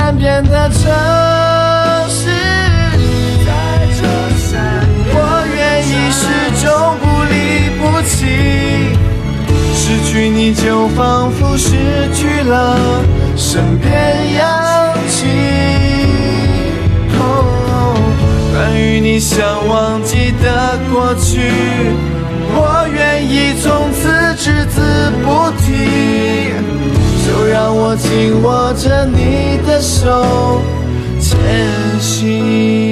善变的城市，我愿意始终不离不弃。失去你就仿佛失去了身边氧气。关于你想忘记的过去，我愿意从此只字不提。就让我紧握着你的手前行。